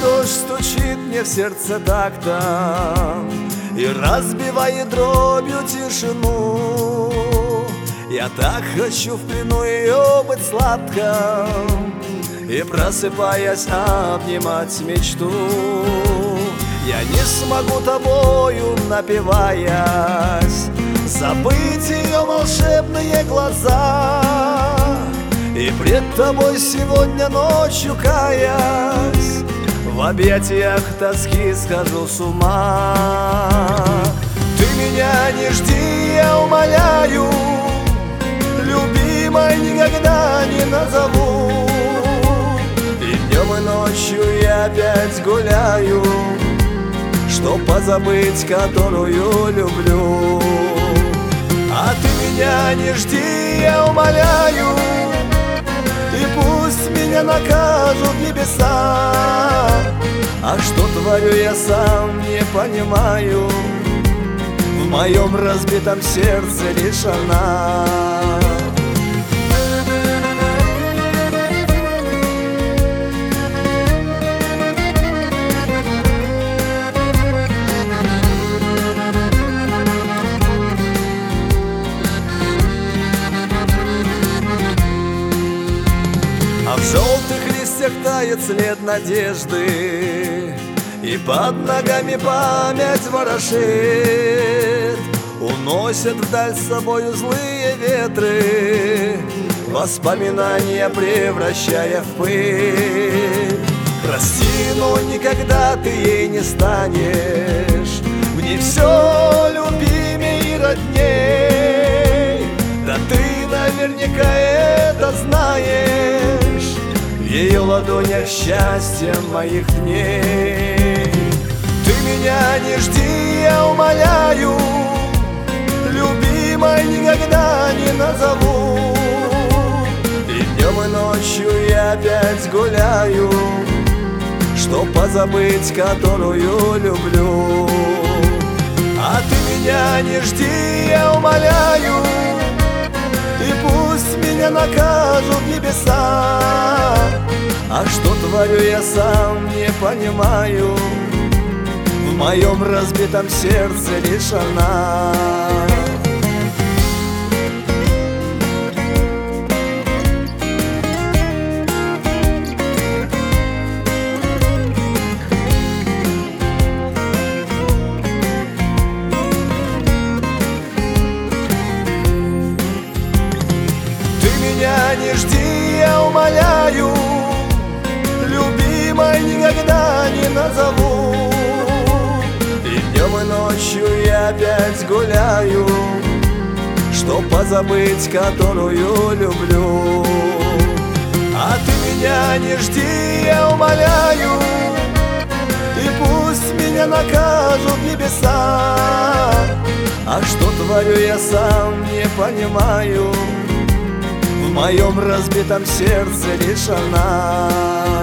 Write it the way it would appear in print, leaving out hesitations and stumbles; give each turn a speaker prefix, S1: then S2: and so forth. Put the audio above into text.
S1: дождь стучит мне в сердце так-то и разбивает дробью тишину. Я так хочу в плену ее быть сладко и, просыпаясь, обнимать мечту. Я не смогу тобою, напиваясь, забыть ее волшебные глаза и пред тобой сегодня ночью, каясь, в объятиях тоски схожу с ума. Ты меня не жди, я умоляю, любимой никогда не назову. И днем и ночью я опять гуляю, чтоб позабыть, которую люблю. А ты меня не жди, я умоляю, и пусть меня накажут небеса. А что творю, я сам не понимаю, в моем разбитом сердце лишь она. А в желтых листьях тает след надежды, и под ногами память ворошит. Уносят вдаль с собою злые ветры, воспоминания превращая в пыль. Прости, но никогда ты ей не станешь, в ней все любимей и родней. Да ты наверняка это знаешь, в ее ладонях счастье моих дней. Ты меня не жди, я умоляю, любимой никогда не назову. И днем и ночью я опять гуляю, чтоб позабыть, которую люблю. А ты меня не жди, я умоляю, и пусть меня накажут небеса. А что творю, я сам не понимаю, в моем разбитом сердце лишь она. Меня не жди, я умоляю, любимой никогда не назову. И днем и ночью я опять гуляю, чтоб позабыть, которую люблю. А ты меня не жди, я умоляю, и пусть меня накажут небеса. А что творю, я сам не понимаю, в моем разбитом сердце лишь она.